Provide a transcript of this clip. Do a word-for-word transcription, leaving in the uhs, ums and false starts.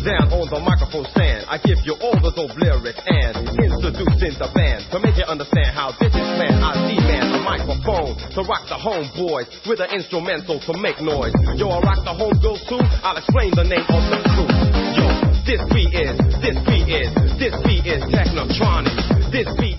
down on the microphone stand. I give you all the dope lyrics and introducing the band to make you understand how this is planned. I demand a microphone to rock the homeboys with an instrumental to make noise. Yo, I rock the homegirls too. I'll explain the name of the crew. Yo, this beat is, this beat is, this beat is Technotronic. This beat